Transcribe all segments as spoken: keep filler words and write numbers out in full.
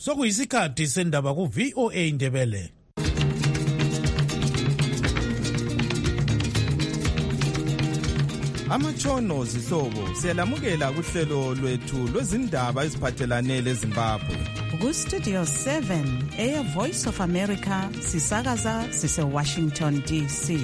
sokuyisikhathi sendaba ku V O A Ndebele. Amatshono zihlobo siyalamukela kuhlelo lwethu lwezindaba eziphathelane leZimbabwe. Ku Studio seven, Air Voice of America, sisakaza sise Washington D C.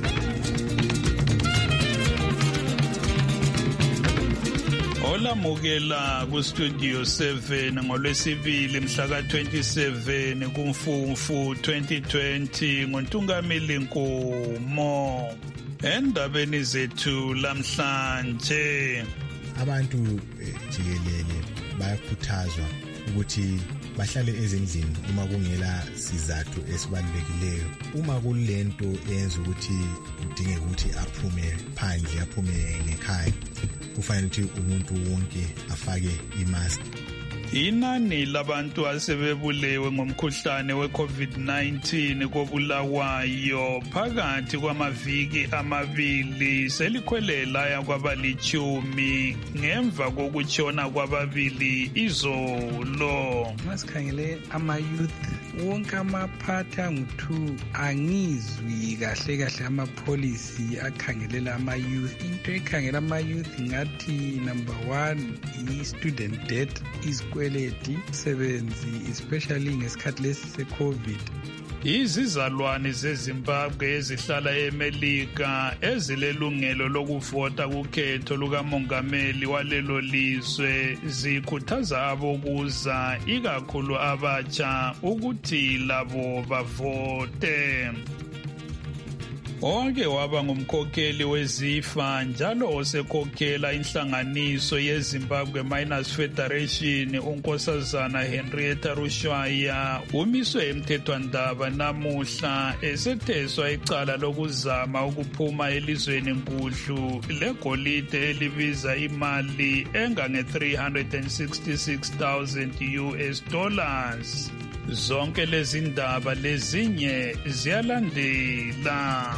Olamukela ku Studio seven ngolwesibili mhla ka twenty-seven kuMfumfu twenty twenty ngoNtungamili Nkomo. Endabeni zethu lamhlanje, abantu jikelele bayakhuthazwa ukuthi bahlale ezindlini uma kungela sizathu esibalulekileyo. Uma kulento eyenza ukuthi udinge ukuthi aphume phandle, aphume ngekhaya, kufanele ukuthi umuntu wonke afake imask. Inani labantu asebebulewe ngomkhuhlane we-COVID nineteen kobulawayo phakathi kwamaviki amabili selikhwelela yakwabalichumi ngemva kokutshona kwababili izolo. Masikhangele ama-youth wonke amaphatha angu-two angizwi kahle kahle amapolicy akhangelela ama-youth. Into ekhangela ama-youth ngathi number one i-student debt izikweleti sebenzi especially ngesikhathi lesi se-COVID. Izizalwane zeZimbabwe ezihlala eMelika ezilelungelo lokuvota kukhetho lukamongameli walelo lizwe zikhuthaza abokuza ikakhulu abatsha ukuthi labo bavote. Onke waba ngumkhokheli wezifa njalo osekhokhela inhlanganiso yeZimbabwe Miners Federation unkosazana Henrietta Rushwaya umiswe emthethwandaba namuhla esetheswa icala lokuzama ukuphuma elizweni nkudlu legolide elibiza imali engange three hundred sixty-six thousand U S dollars. Zonke lezi ndaba lezinye ziyalandela.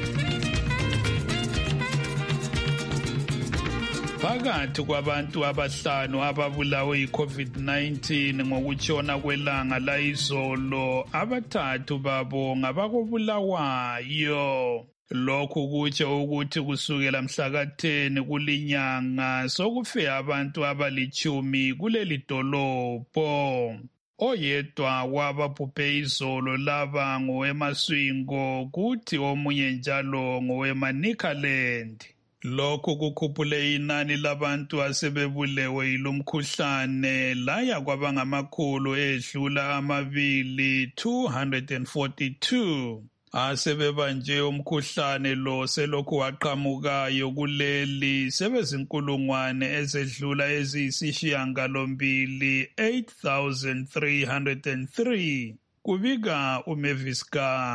Phakathi kwabantu abahlanu ababulawe yi-COVID nineteen ngokutshona kwelanga layizolo, abathathu babo ngabakobulawayo. Lokhu kutsho ukuthi kusukela mhla ka ten kulinyanga sokufe abantu abalichumi kuleli dolobho. Oyedwa wababhubhe izolo laba ngoweMaswingo kuthi omunye njalo ngowemaNicaland. Lokhu kukhuphule inani labantu asebebulewe yilomkhuhlane laya kwabangamakhulu edlula amabili two hundred forty-two. Asebebanje umkhuhlane lo selokhu waqhamukayo kuleli sebezinkulungwane ezedlula eziyisishiyangalombili eight thousand three hundred three. Kubika uMavis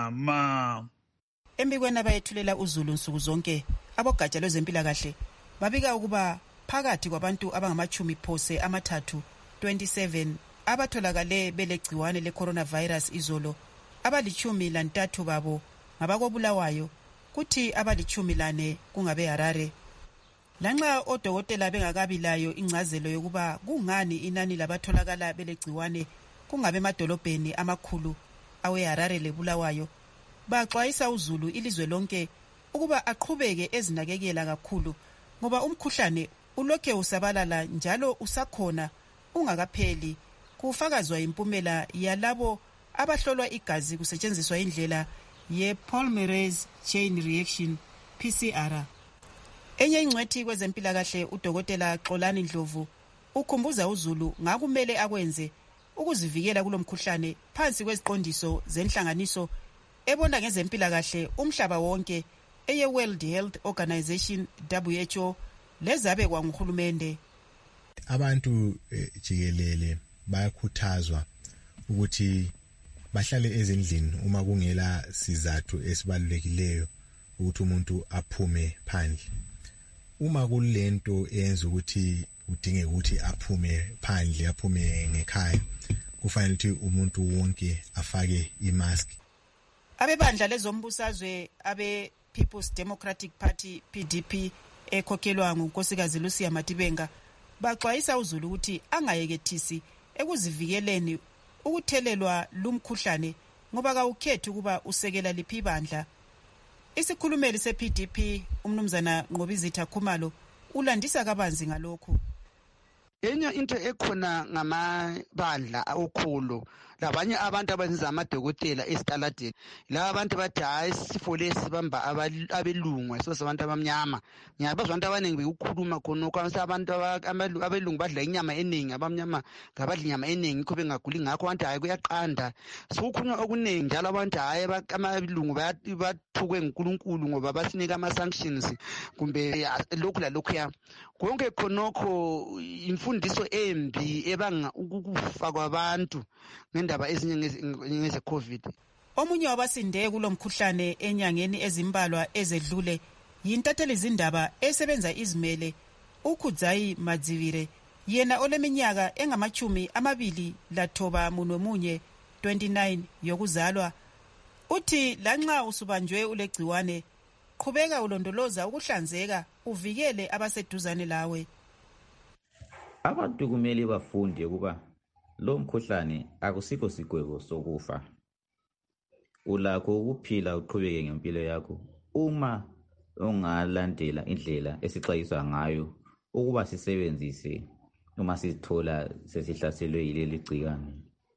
Gama. Embikweni abayethulela uZulu nsuku zonke, abogatsha lwezempilakahle babika ukuba phakathi kwabantu abangamachumi phose amathathu twenty-seven abatholakale belegciwane le-coronavirus izolo, abalichumi lantathu babo ngabakobulawayo kuthi abalichumi lane kungabe Harare. Lanxa odokotela bengakabi layo ingcazelo yokuba kungani inani labatholakala belegciwane kungabe emadolobheni amakhulu aweHarare leBulawayo, baxwayisa uZulu ilizwe lonke ukuba aqhubeke ezinakekela kakhulu ngoba umkhuhlane ulokhe usabalala njalo usakhona ungakapheli, kufakazwa impumela yalabo abahlolwa igazi kusetshenziswa indlela ye-polymerase chain reaction P C R. Enye ingcwethi kwezempilakahle udokotela Xolani Ndlovu ukhumbuza uZulu ngakumele akwenze ukuzivikela kulomkhuhlane phansi kweziqondiso zenhlanganiso ebona ngezempilakahle umhlaba wonke eye World Health Organization W H O lezabe kwanguhulumende. Abantu eh, jikelele bayakhuthazwa ukuthi bahlale ezindlini uma kungela sizathu esibalulekileyo ukuthi umuntu aphume phandle. Uma kulento eyenza ukuthi udinge ukuthi aphume phandle, aphume ngekhaya, kufanele ukuthi umuntu wonke afake imask. Abebandla lezombusazwe abe People's Democratic Party P D P ekhokhelwa ngunkosikazi Lucia Matibenga baxwayisa uZulu ukuthi angayekethisi ekuzivikeleni ukuthelelwa lumkhuhlane ngoba kawukhethi ukuba usekela liphi bandla. Isikhulumeli se-P D P umnumzana Nqobizitha Khumalo ulandisa kabanzi ngalokho. Enye into ekhona ngamabandla okukhulu labanye abantu abenza amadokotela esitaladeni la abantu bathi hayi sifo lesi bamba abelungu so abantu abamnyama ngiyabaza abantu abaningi bekukhuluma khona kwamsa abantu abelungu badla inyama eningi abamnyama ngabadla inyama eningi kho bengaguli ngakho abantu hayi kuyaqanda sokukhulunywa okuningi njalo abantu hayi abelungu bathukwe nguNkulunkulu ngoba basinika ama sanctions kumbe lokhu la lokhu ya konke khonokho imfundiso embi ebanga ukufa kwabantu ngendaba ezinye ngeze COVID. Omunye wabasinde kulomkhuhlane enyangeni ezimbalwa ezedlule yintatheli izindaba esebenza izimele uKhudzayi Madzivire yena oleminyaka engamachumi amabili lathoba munwemunye twenty-nine yokuzalwa uthi lanxa usubanjwe ulegciwane qhubeka ulondoloza ukuhlanzeka uvikele abaseduzane lawe. Abantu kumele bafunde ukuba lo mkhuhlane akusikho sigwebo sokufa. Ulakho ukuphila uqhubeke ngempilo yakho uma ungalandela indlela esixwayiswa ngayo ukuba sisebenzise uma sithola sesihlaselwe yileli gcikwane.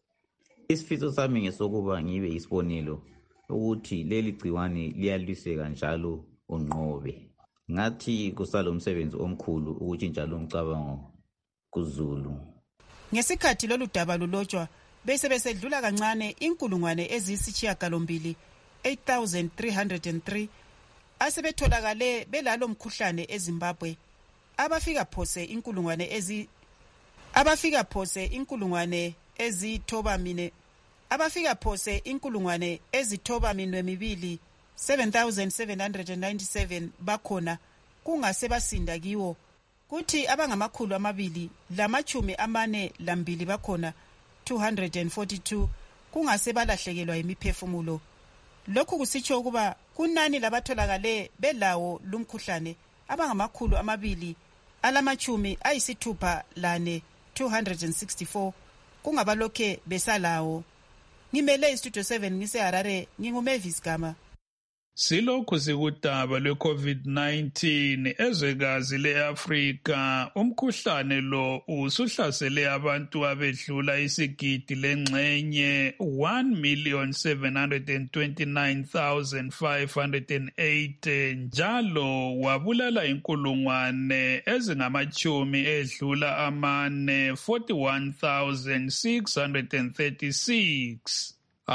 Isifiso sami ngesokuba ngibe isibonelo ukuthi leli gcikwane liyalwiseka njalo unqobe. Ngathi kusalo umsebenzi omkhulu ukutshintsha lo mcabango kuZulu. Ngesikhathi lolu daba lulotshwa bese besedlula kancane inkulungwane eziyisishiyagalombili eight thousand three hundred three asebetholakale belalo mkhuhlane eZimbabwe abafika phose inkulungwane ezi abafika phose inkulungwane ezithoba mine abafika phose inkulungwane ezithoba minwe mibili seven thousand seven hundred ninety-seven bakhona kungase basinda kiwo kuthi abangamakhulu amabili lamachumi amane lambili bakhona two hundred forty-two kungase balahlekelwa imiphefumulo. Lokhu kusitsho ukuba kunani labatholakale belawo lumkhuhlane abangamakhulu amabili alamachumi ayisithupha lane two hundred sixty-four kungabalokhe besalawo. Ngimele istudio seven ngiseHarare nginguMavis Gama. Silokhu sikudaba lwe-COVID nineteen ezwekazi le-Afrika umkhuhlane lo usuhlasele abantu abedlula isigidi lengxenye one million seven hundred twenty-nine thousand five hundred eighty njalo wabulala inkulungwane ezingamachumi edlula amane forty-one thousand six hundred thirty-six.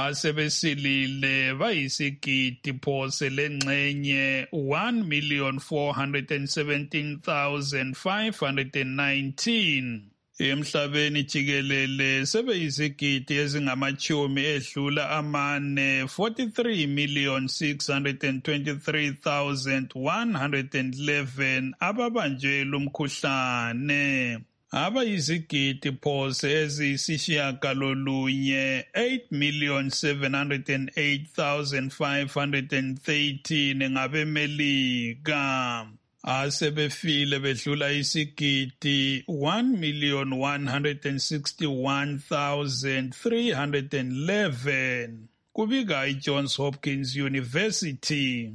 Asebesilile bayisigidi phose lengxenye one million four hundred seventeen thousand five hundred nineteen. Emhlabeni jikelele sebeyizigidi ezingamachumi edlula amane forty-three million six hundred twenty-three thousand one hundred eleven ababanjwe lumkhuhlane. Abayizigidi phose eziyisishiyagalolunye eight million seven hundred eight thousand five hundred thirteen ngabemelika. Asebefile bedlula isigidi one million one hundred sixty-one thousand three hundred eleven. Kubika iJohns Hopkins University.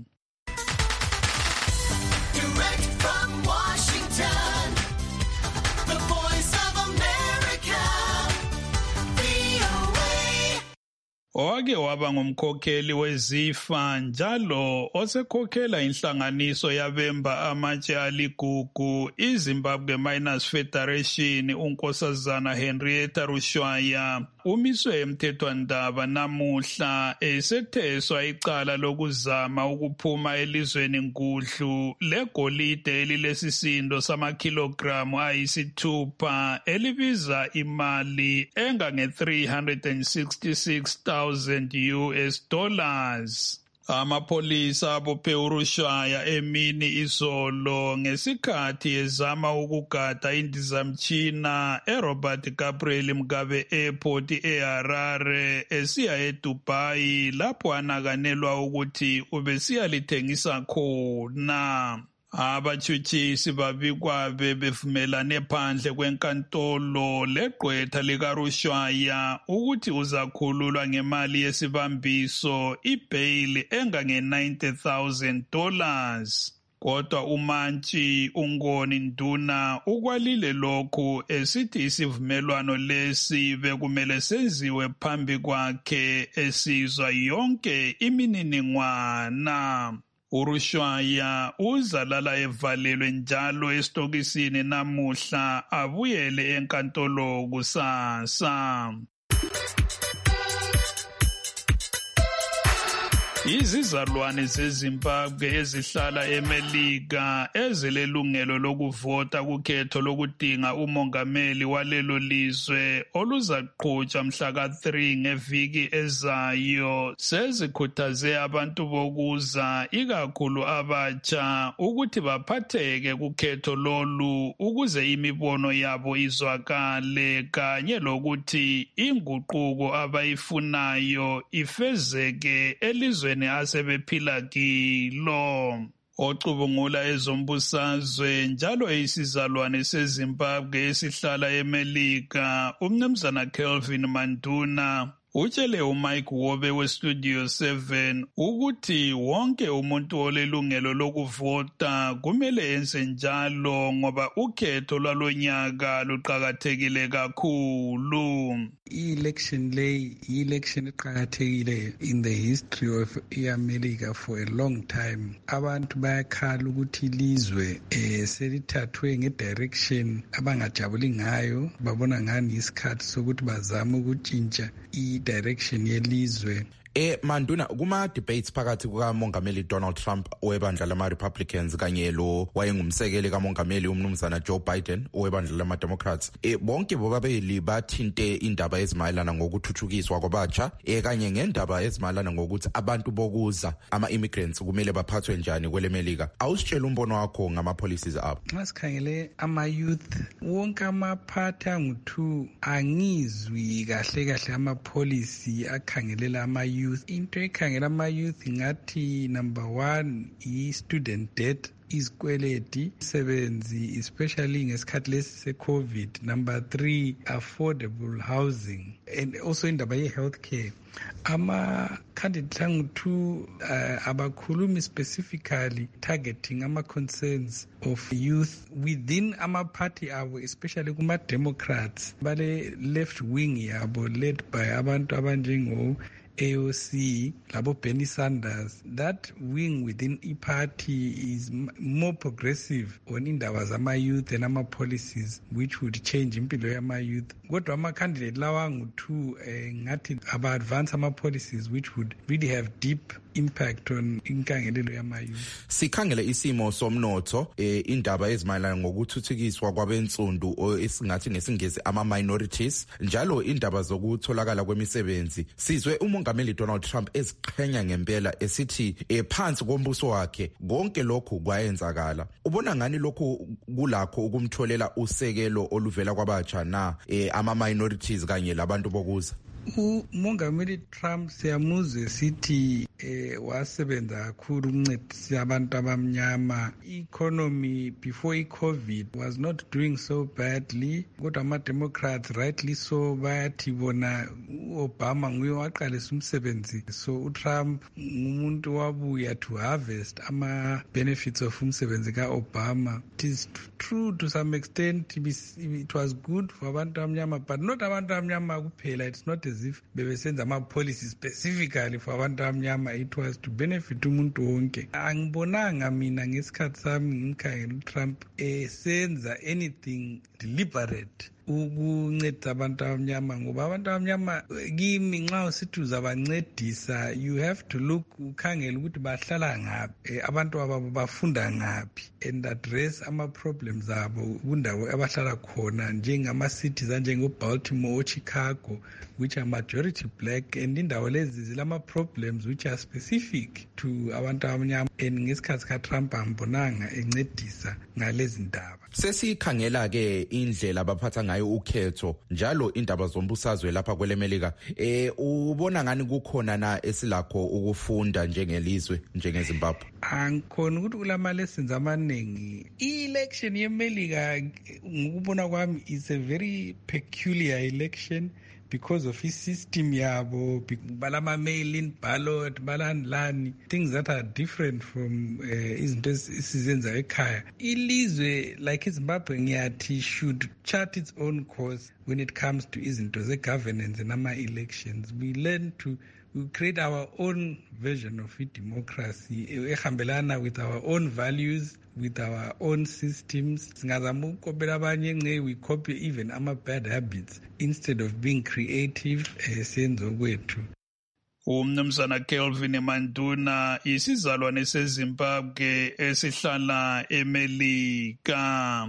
Direct from Washington, the voice of America, V O A. Owake waba ngumkhokheli wezifa njalo osekhokhela inhlanganiso yabemba amatshe aligugu iZimbabwe Miners Federation unkosazana Henrietta Rushwaya umiswe emthethwandaba namuhla esetheswa icala lokuzama ukuphuma elizweni ngudlu legolide elilesisindo samakilogramu ayisithupha elibiza imali engange three hundred sixty-six thousand U S dollars. Amapolisa abophe uRushwaya emini izolo ngesikhathi ezama ukugada indizamtshina eRobert Gabriel Mugabe Airport eHarare esiya eDubai lapho anakanelwa ukuthi ubesiyalithengisa khona. Abatshutshisi babikwa bebevumelane phandle kwenkantolo legqwetha likaRushwaya ukuthi uzakhululwa ngemali yesibambiso ibhayili engange ninety thousand dollars. Kodwa umantshi uNgoni Nduna ukwalile lokhu esithi isivumelwano lesi bekumele senziwe phambi kwakhe esizwa yonke imininingwana. uRushwaya uzalala evalelwe njalo esitokisini namuhla abuyele enkantolo kusasa. Izizalwane zeZimbabwe ezihlala eMelika ezilelungelo lokuvota kukhetho lokudinga umongameli walelo lizwe oluzaqhutshwa mhla ka three ngeviki ezayo sezikhuthaze abantu bokuza ikakhulu abatsha ukuthi baphatheke kukhetho lolu ukuze imibono yabo izwakale kanye lokuthi inguquko abayifunayo ifezeke elizwe asebephila kilo. Ocubungula ezombusazwe njalo eyisizalwane seZimbabwe esihlala eMelika uMnumzana Kelvin Manduna utshele uMike Wobe weStudio seven ukuthi wonke umuntu olelungelo lokuvota kumele enze njalo ngoba ukhetho lwalonyaka luqakathekile kakhulu. I-election lay i-election eqakathekile in the history of iAmerica for a long time. Abantu bayakhala ukuthi ilizwe eh, selithathwe ngedirection abangajabuli ngayo, babona ngani isikhathi sokuthi bazame ukutshintsha i-direction yelizwe. Eh Manduna, kuma debates phakathi kukaMongameli Donald Trump owebandla lama-Republicans kanye lo wayengumsekeli kaMongameli uMnumzana Joe Biden owebandla lama-Democrats, eh bonke bobabili bathinte indaba ezimayelana ngokuthuthukiswa kwabatsha eh kanye ngendaba ezimayelana ngokuthi abantu bokuza ama-immigrants kumele baphathwe njani kwelemelika. Awusitshela umbono wakho ngama-policies abo. Nxa sikhangele ama-youth wonke amaphathi angu-two angizwi kahle kahle ama-policy akhangelela ama-youth. Into ekhangela ama-youth ngathi number one i-student debt, izikweleti, sebenzi especially ngesikhathi lesi se-COVID. Number three, affordable housing and also indaba ye-healthcare. Ama-candidate angu-two uh, abakhulumi specifically targeting ama-concerns of youth within ama-party abo, especially kuma-Democrats bale left wing yabo led by abantu abanjengo A O C, labo Bernie Sanders. That wing within e-party is m- more progressive on indaba zama-youth and ama-policies which would change impilo yama-youth. Kodwa ama-candidate lawa angu-two eh, ngathi aba-advance ama-policies which would really have deep impact on inkangelelo yama-youth. Sikhangele isimo somnotho eh indaba ezimayelana ngokuthuthukiswa kwabensundu esingathi ngesingisi ama-minorities njalo indaba zokutholakala kwemisebenzi. Sizwe uMongameli Donald Trump eziqhenya ngempela esithi ephansi kombuso wakhe konke lokhu kwayenzakala. Ubona ngani lokhu kulakho ukumtholela usekelo oluvela kwabatsha na eh ama-minorities kanye labantu bokuza? uMongameli Trump siyamuzwe sithi eh wasebenza kakhulu ukuncedisa abantu abamnyama. Economy before i-COVID was not doing so badly. Kodwa ama-Democrats rightly so bayathi bona u-Obama nguye waqalisa umsebenzi. So uTrump ngumuntu wabuya to harvest ama-benefits of umsebenzi ka-Obama. It is true to some extent it was good for abantu abamnyama, but not abantu abamnyama kuphela. It's not as if bebesenza ama-policy specifically for abantu abamnyama. It was to benefit umuntu wonke. Angibonanga mina ngesikhathi sami ngimkhangela uTrump esenza anything deliberate ukunceda abantu abamnyama, ngoba abantu abamnyama kimi nxa usithi uzabancedisa you have to look ukhangela ukuthi bahlala ngaphi, abantu ababo bafunda ngaphi and address ama-problems abo kundawo abahlala khona njengama-cities anjengo-Baltimore, Chicago, which are majority black, and indawo lezi zilama-problems which are specific to abantu abamnyama, and ngesikhathi ka-Trump ambonanga encedisa ngalezi ndaba. Sesikhangela ke indlela abaphatha ngayo ngayo ukhetho njalo indaba zombusazwe lapha kwelemelika eh ubona ngani kukhona na esilakho ukufunda njengelizwe njengeZimbabwe? Angikhona ukuthi kulama lessons amaningi. I-election yemelika ngokubona kwami is a very peculiar election because of his system yabo, balama mail-in ballot, balandlani, things that are different from izinto esizenza ekhaya. Ilizwe like iZimbabwe ngiyathi should chart its own course when it comes to izinto ze-governance and ama-elections. We learn to we create our own version of democracy ehambelana with our own values, with our own systems. Singazama ukukopela abanye nge we copy even ama bad habits instead of being creative esenzo kwethu. Umnumzana Kelvin Manduna isizalwane seZimbabwe esihlala eMelika.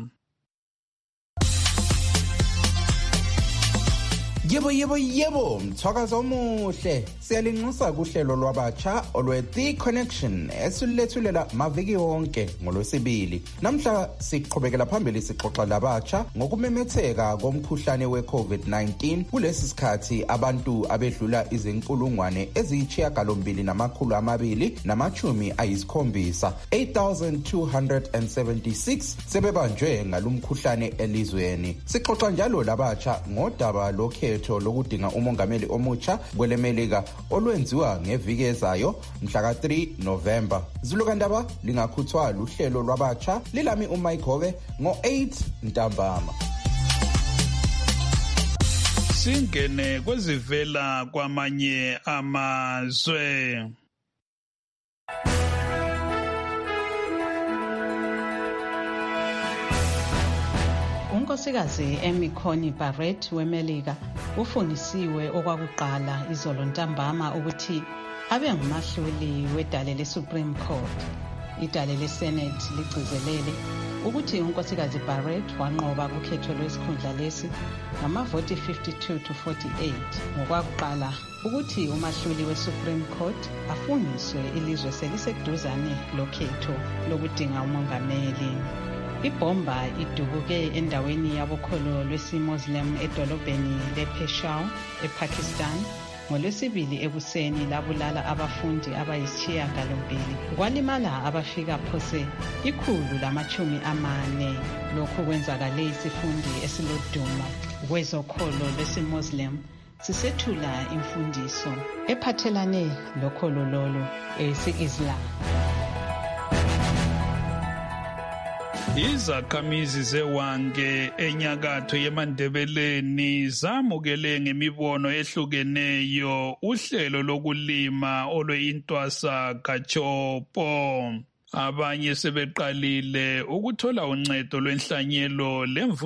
Yebo yebo yebo mthwakazo omuhle siyalinxusa kuhlelo lwabatsha olwe The Connection esilethulela maviki wonke ngolwesibili. Namhla siqhubekela phambili sixoxa labatsha ngokumemetheka komkhuhlane we-COVID nineteen kulesi sikhathi abantu abedlula izinkulungwane eziyisishiyagalombili namakhulu amabili namachumi ayisikhombisa eight thousand two hundred seventy-six sebebanjwe ngalumkhuhlane elizweni. Sixoxa njalo labatsha ngodaba lokhetho lokudinga umongameli omutsha kwelemelika olwenziwa ngeviki ezayo mhla ka three November. Zulukandaba lingakhuthwa luhlelo lwabatsha lilami uMayikhove ngo eight ntambama. Singene kwezivela kwamanye amazwe. Unkosikazi Amy Coney Barrett weMelika ufungisiwe okwakuqala izolo ntambama ukuthi abe ngumahluli wedale leSupreme Court. Idale leSenate ligcizelele ukuthi unkosikazi Barrett wanqoba kukhetho lwesikhundla lesi ngamavoti fifty-two to forty-eight ngokwakuqala ukuthi umahluli weSupreme Court afungiswe ilizwe seliseduzane lokhetho lokudinga umongameli. Ibomba idubuke endaweni yabokholo lwesi-Muslim edolobheni lePeshawar ePakistan ngolwesibili ekuseni labulala abafundi abayisishiyagalombili kwalimala abafika phose ikhulu lamachumi amane. Lokhu kwenzakale isifundi esilodumo kwezokholo lwesi-Muslim sisethula imfundiso ephathelane lokholo lolo esi-Islam. Izakhamizi zewange enyakatho yeMandebeleni zamukele ngemibono ehlukeneyo uhlelo lokulima olweintwasa kaChopo. Abanye sebeqalile ukuthola uncedo lwenhlanyelo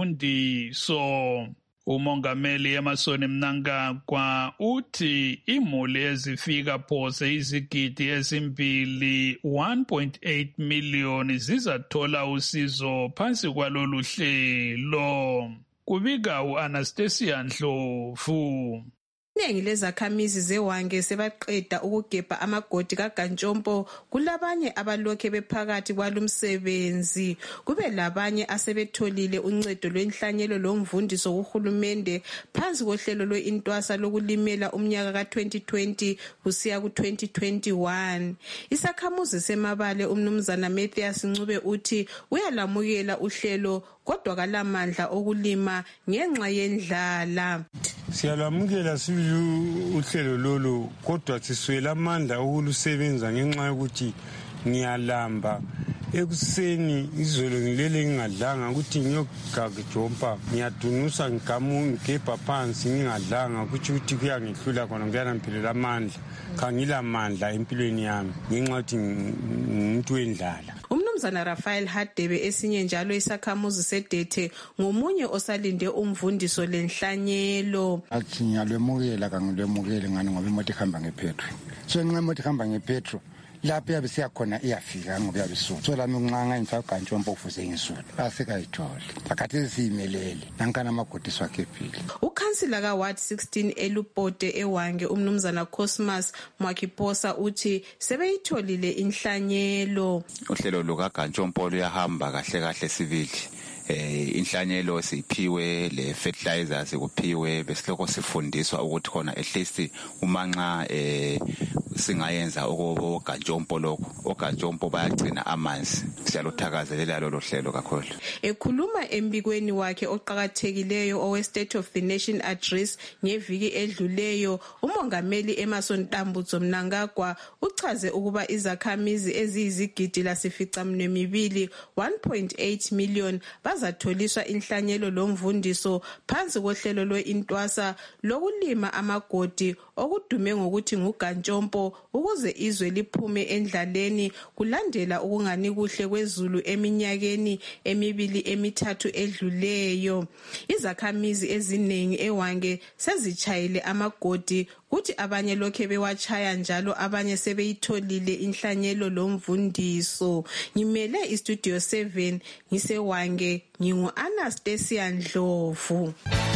lemfundiso. Umongameli Emmerson Mnangagwa uthi imuli ezifika phose izigidi ezimbili one point eight million zizathola usizo phansi kwalolu hlelo. Kubika uAnastasia Ndlovu. Iningi lezakhamizi zewange sebaqeda ukugebha amagodi kaGantshompo kulabanye abalokhe bephakathi kwalumsebenzi. Kube labanye asebetholile uncedo lwenhlanyelo lomvundiso kuhulumende phansi kohlelo lweintwasa lokulimela umnyaka ka twenty twenty kusiya ku twenty twenty-one. Isakhamuzi semabale umnumzana Matthias Ncube uthi uyalamukela uhlelo kodwa kalamandla okulima ngenxa yendlala. Siyalamukela silu uhlelo lolu kodwa siswela amandla okulusebenza ngenxa yokuthi ngiyalamba ekuseni izolo ngilele ngingadlanga ukuthi ngiyogagijompa ngiyadunusa ngigamu ngigebha phansi ngingadlanga ukuthi ukuthi kuyangihlula khona kuyanampilela amandla khangila amandla empilweni yami ngenxa yokuthi ngumuntu wendlala. Umnumzana Raphael Hadebe esinye njalo isakhamuzi sedethe ngomunye osalinde umvundiso lenhlanyelo. Athi ngiyalwemukela kangilwemukele ngani ngoba imoto ihamba ngepetrol. So nxa imoto ihamba ngepetrol lapho yabe siyakhona iyafika ngoba yabisuka. So lami nqanga imfa uGantshompo ufuze ngisule. Asekayithole. Akathe siyimelele. Nankana amagodi swakhephile. Ukhansila ka Ward sixteen eLupote ewange umnumzana Cosmas Mwakiposa uthi sebeyitholile inhlanyelo. Uhlelo lukaGantshompo luyahamba kahle kahle sivili. eh inhlanyelo siphiwe le fertilizers kuphiwe besiloko sifundiswa ukuthi khona at least uma nxa eh singayenza okogantshompo lokho ogantshompo bayagcina amanzi. Siyaluthakazelela lolu hlelo kakhulu. Ekhuluma embikweni wakhe oqhakathekileyo owe State of the Nation address ngeviki edluleyo, umongameli Emmerson Dambudzo Mnangagwa uchaze ukuba izakhamizi eziyizigidi lasificamunwe mibili one point eight million bazatholiswa inhlanyelo lomvundiso phansi kohlelo lwe-Intwasa lokulima amagodi okudume ngokuthi ngugantshompo ukuze izwe liphume endlaleni kulandela ukungani kuhle kwezulu eminyakeni emibili emithathu edluleyo. Izakhamizi eziningi eWange sezichayile amagodi kuthi abanye lokhe bewachaya njalo abanye sebeyitholile inhlanyelo lomvundiso. Ngimele istudio seven ngiseWange, ngingu Anastasia Ndlovu.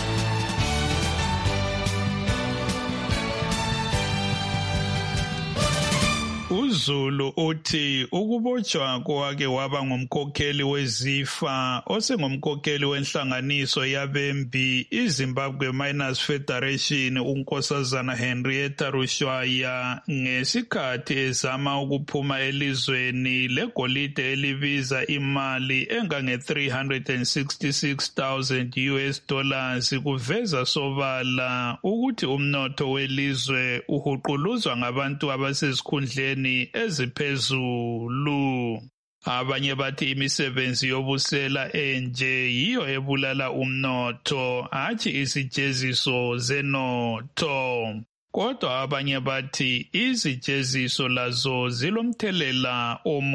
uZulu uthi ukubotshwa kwake waba ngumkhokheli wezifa osengumkhokheli wenhlanganiso yabembi iZimbabwe Miners Federation uNkosazana Henrietta Rushwaya ngesikhathi ezama ukuphuma elizweni legolide elibiza imali engange three hundred sixty-six thousand U S dollars kuveza sobala ukuthi umnotho welizwe uhuquluzwa ngabantu abasesikhundleni eziphezulu. Abanye bathi imisebenzi yobusela enje yiyo ebulala umnotho hatshi izijeziso zenotho. Kodwa abanye bathi izijeziso lazo zilomthelela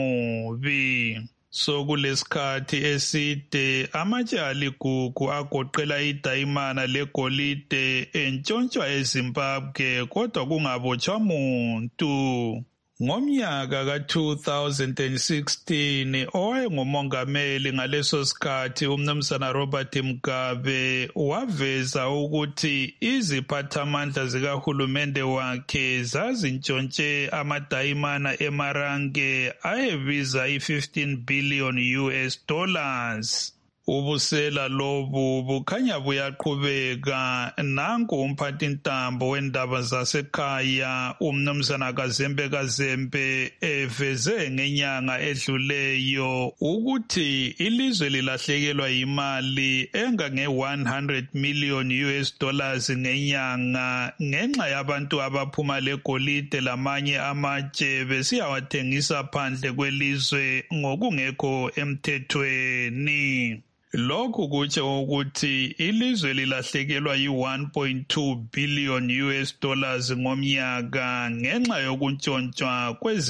omubi. Sokulesikhathi eside amatshe aligugu agoqela idayimana legolide entshontshwa eZimbabwe kodwa kungabotshwa muntu. Ngomnyaka ka two thousand sixteen owayengumongameli ngaleso sikhathi umnumzana Robert Mugabe waveza ukuthi iziphathamandla zikahulumende wakhe zazintshontshe amadayimana eMarange ayebiza i-fifteen billion U S dollars. Ubusela lobu bukhanya buyaqhubeka. Nanku umphathintambo wendaba zasekhaya umnumzana Kazembe Kazembe eveze ngenyanga edluleyo ukuthi ilizwe lilahlekelwa imali engange one hundred million U S dollars ngenyanga ngenxa yabantu abaphuma legolide lamanye amatshe besiyawathengisa phandle kwelizwe ngokungekho emthethweni. Lokhu kutsho ukuthi ilizwe lilahlekelwa yi one point two billion U S dollars ngomnyaka ngenxa yokuntshontsha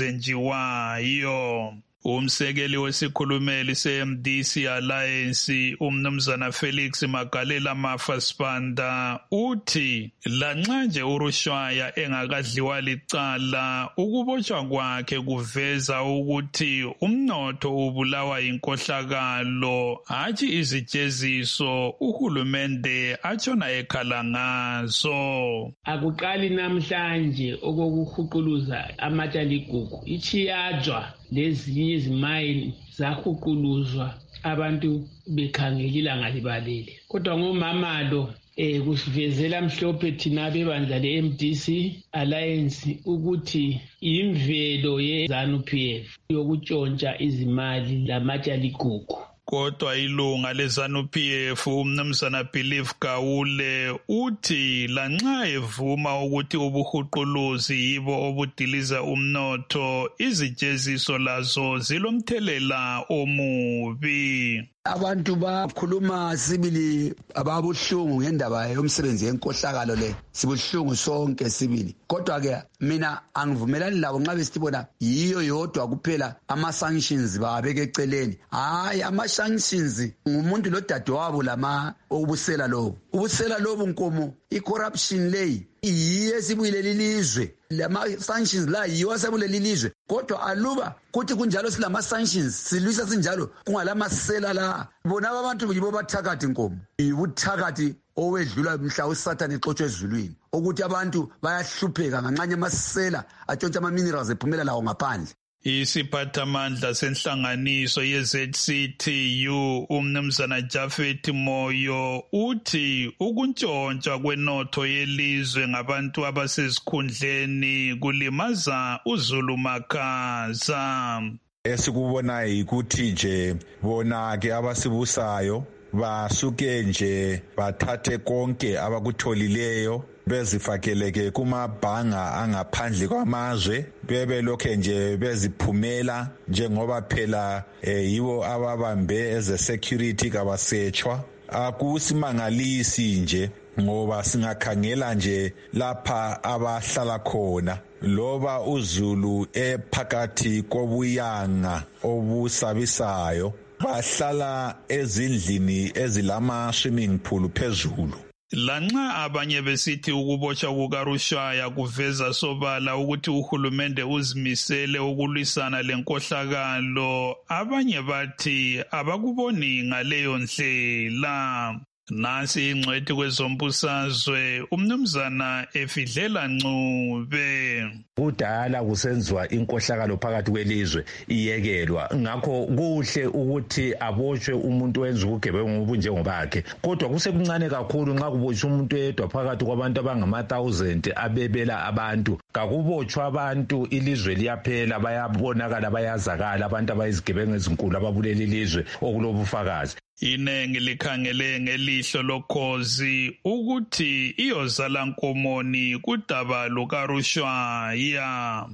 kwezenjiwayo. Umsekeli wesikhulumeli se-M D C Alliance umnumzana Felix Magalela Mafa Sibanda uthi lanxa nje uRushwaya engakadliwa licala ukubotshwa kwakhe kuveza ukuthi umnotho ubulawa inkohlakalo hatshi izijeziso uhulumende atshona ekhala ngazo. Akuqali namhlanje okokuhuquluza amatshe aligugu ichiyajwa lezinye izimayini zahuquluzwa abantu bekhangela ilanga libalele. Kodwa ngomamalo eh kusivezela mhlophe thina bebandla le-M D C Alliance ukuthi imvelo ye-ZANU-P F yokutshontsha izimali lamatshe aligugu. Kodwa ilunga leZANU-P F umnumzana Believe Gawule uthi lanxa evuma ukuthi ubuhuquluzi yibo obudiliza umnotho izijeziso lazo zilomthelela omubi. Abantu bakhuluma sibili ababuhlungu ngendaba yomsebenzi yenkohlakalo le sibuhlungu sonke sibili. Kodwa ke mina angivumelani labo nxa besibona yiyo yodwa kuphela ama sanctions babeke eceleni. Hayi ama sanctions ngumuntu lodadewabo lama ubusela lobo. Ubusela lobo nkomo i-corruption lay iye sibuyile lilizwe. Lama sanctions la yiwa sebule lilizwe. Kodwa aluba kuthi kunjalo silama sanctions silwisa sinjalo kungalama sela la bona abantu yibo bathakathi nkomo. Ibuthakathi owedlula mhla uSathane exotshe ezulwini ukuthi abantu bayahlupheka nganxanye amasela atshontsha ama minerals ephumela lawo ngaphandle. Isiphathamandla senhlanganiso ye-Z C T U umnumzana Jafet Moyo uthi ukuntshontshwa kwenotho yelizwe ngabantu abasesikhundleni kulimaza uZulu makhaza. Esikubonayo yikuthi nje bona ke abasibusayo basuke nje bathathe konke abakutholileyo bezifakeleke kumabhanga angaphandle kwamazwe bebe lokhe nje beziphumela njengoba phela eh, yibo ababambe eze security kabasetshwa. Akusimangalisi nje ngoba singakhangela nje lapha abahlala khona loba uZulu ephakathi kobuyanga obusabisayo bahlala ezindlini ezilama swimming pool phezulu. Lanxa abanye besithi ukubotshwa kukaRushaya kuveza sobala ukuthi uhulumende uzimisele ukulwisana lenkohlakalo, abanye bathi abakuboni ngaleyo ndlela. Nasi ingcwethi kwezombusazwe umnumzana Efidlela Ncube. Kudala kusenziwa inkohlakalo phakathi kwelizwe iyekelwa, ngakho kuhle ukuthi abotshwe umuntu wenza ubugebengu obunjengobakhe, kodwa kusekuncane kakhulu nxa kubotshwa umuntu edwa phakathi kwabantu abangama thousand abebela abantu. Kakubotshwa abantu ilizwe liyaphela, bayabonakala bayazakala abantu abayizigebengu ezinkulu ababulela ilizwe okulobufakazi. Inengi likhangele ngelihlo lokhozi ukuthi iyozala nkomoni kudaba lukaRushaya.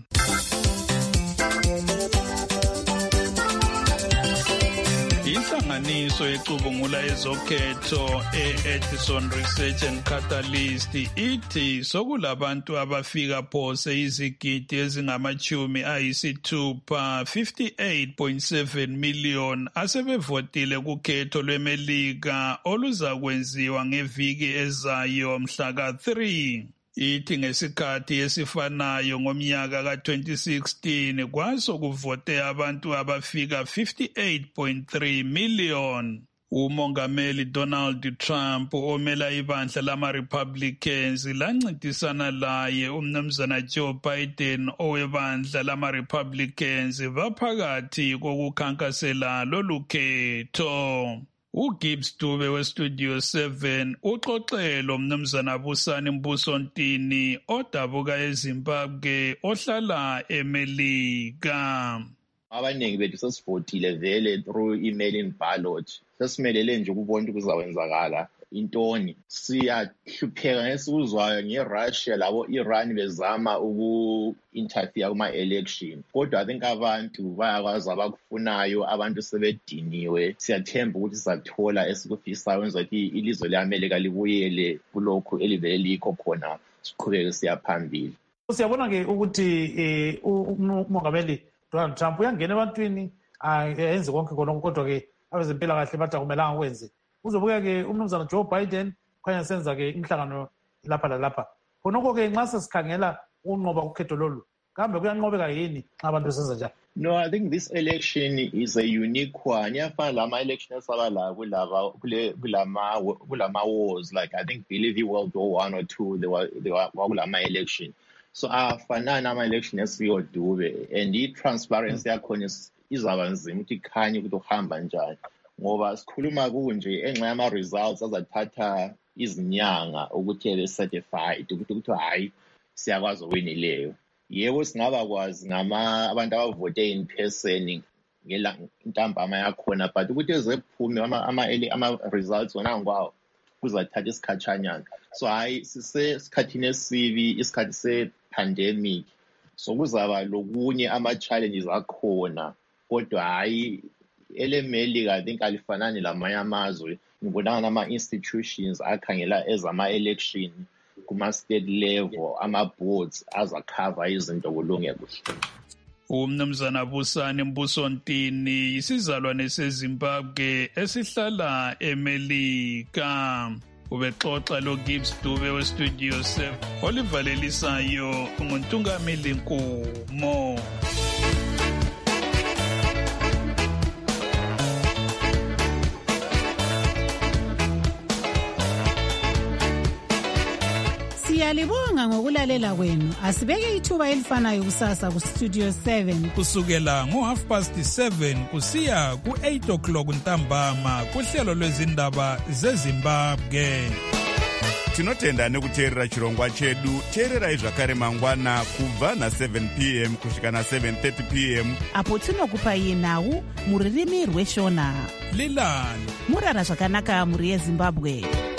Inhlanganiso ecubungula ezokhetho e-Edison Research and Catalyst ithi sokulabantu abafika phose izigidi ezingamachumi ayisithupha fifty-eight point seven million asebevotile kukhetho lweMelika oluzakwenziwa ngeviki ezayo mhla ka three. Ithi ngesikhathi esifanayo ngomnyaka ka twenty sixteen kwaso kuvote abantu abafika fifty-eight point three million. Umongameli Donald Trump omela ibandla lama-Republicans lancintisana laye umnumzana Joe Biden owebandla lama-Republicans baphakathi kokukhankasela lolu khetho. uGibbs Dube weStudio seven uxoxelo mnumzana Busani Mbusontini odabuka eZimbabwe ohlala eMelika. Abaningi bethu sesivotile vele through email ballot. Sesimelele nje ukubona ukuthi kuzawenzakala intoni. Siyahlupheka ngesikuzwayo ngeRussia labo Iran bezama uku-interfere kuma-election. Kodwa I think abantu bayakwazi abakufunayo, abantu sebediniwe. Siyathemba ukuthi sizathola esikufisayo wenza ukuthi ilizwe le-Amerika libuyele kulokhu elivele likho khona siqhubeke siya phambili. Siyabona-ke ukuthi umongameli Donald Trump uyangena ebantwini enze konke konke, kodwa-ke abezempilakahle bathi akumelanga kwenze. Uzobuka-ke umnumzana Joe Biden khanya senza-ke imhlangano lapha lalapha. Khonokho-ke nxa sesikhangela ukunqoba kukhetho lolu, kambe kuyanqobeka yini nxa abantu besenza njani? No, I think this election is a unique one. Iyafana lama election esabalayo kulaba kulama kulama wars, like I think believe World War One or Two they were they were kulama election. So afanana ama election esiyodube, and i-transparency yakhona izaba nzima ukuthi ikhanye ukuthi uhamba njani, ngoba sikhuluma kunje enxa yama-results azathatha izinyanga ukuthi ebe certified ukuthi ukuthi hayi siyakwazi owinileyo. Yebo singaba kwazi ngama abantu abavote in person ngela intambama yakhona, but ukuthi ezephume ama ama ama results wona ngwawo kuzathatha isikhatshanyana. So hayi sisesikhathini esibi, isikhathi se-pandemic, so kuzaba lokunye ama-challenges akhona, kodwa hayi eleMelika I think alifanani lamanye amazwe. Ngibonanga nama-institutions akhangela ezama-election kuma-state level, ama-boards azakhava izinto kulunge kuhle. Umnumzana Busani Mbusontini isizalwane seZimbabwe esihlala eMelika. Ubexoxa lo Gibbs Dube weStudio seven olivalelisayo nguNtungameli Nkumo. Siyalibonga ngokulalela kwenu. Asibeke ithuba elifanayo kusasa ku Studio seven. Kusukela ngo half past seven kusiya ku eight o'clock ntambama kuhlelo lwezindaba zeZimbabwe. Tinotenda nekuteerera chirongwa chedu. Teererai zvakare mangwana kubva na seven p m kusvika na seven thirty p m apo tinokupai nhau muririmi rweshona. Lilani murara zvakanaka muri yeZimbabwe.